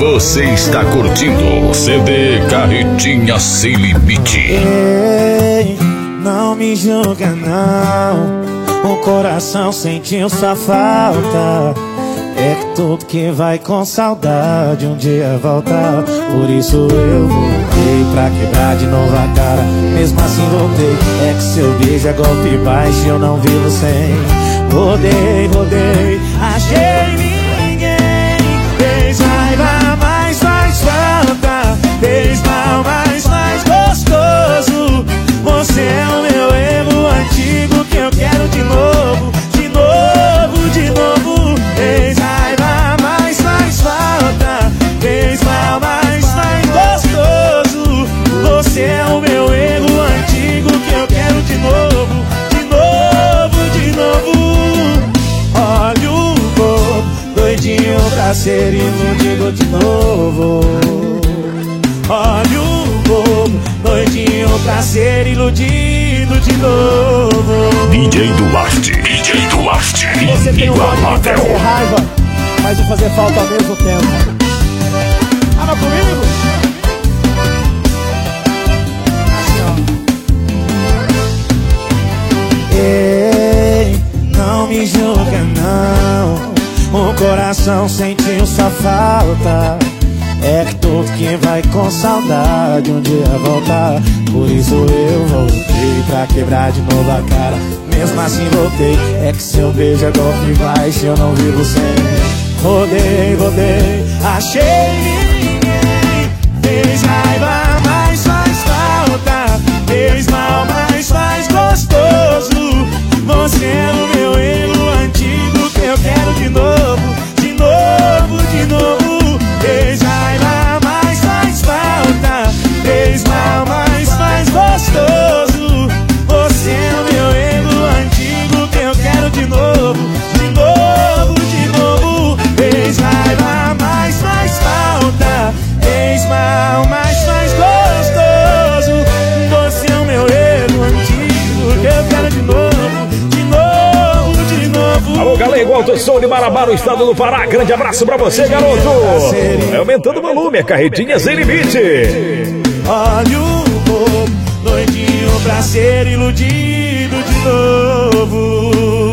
Você está curtindo o CD Carretinha Sem Limite. Ei, não me julga não, o coração sentiu sua falta. É que tudo que vai com saudade um dia volta. Por isso eu voltei pra quebrar de novo a cara. Mesmo assim voltei, é que seu beijo é golpe baixo e eu não vivo sem. Rodei, achei ninguém. Fez raiva, mas faz falta. Fez mal, mas faz gostoso. Você é o meu erro antigo que eu quero de novo. De novo. Fez raiva, mas faz falta. Fez mal, mas faz gostoso. Você é o meu erro antigo que eu quero de novo. De novo. Olha o bobo, doidinho pra ser iludido de novo. Olha o bobo, doidinho pra ser iludido de novo. DJ Duarte. Você tem um modo de fazer raiva, mas de fazer falta ao mesmo tempo. Fala comigo? Ei, não me julga não, o coração sentiu sua falta. É que tudo que vai com saudade um dia voltar. Por isso eu voltei pra quebrar de novo a cara. Mesmo assim voltei, é que seu beijo é golpe baixo e eu não vivo sem. Rodei, achei ninguém. Fez raiva, mas faz falta. Fez mal, mas faz gostoso. Você é o meu erro antigo que eu quero de novo. De novo. Fez raiva, mas faz falta. Fez mal, mas faz gostoso. Você é o meu erro antigo que eu quero de novo. De novo. Fez raiva, mas faz falta. Fez mal, mas faz gostoso. Você é o meu erro antigo que eu quero de novo. Alô, Galego, Alto Som de Marabá, no estado do Pará. Grande abraço pra você, garoto. É aumentando o volume, a Carretinha Sem Limite. Olha o bobo, doidinho pra ser iludido de novo.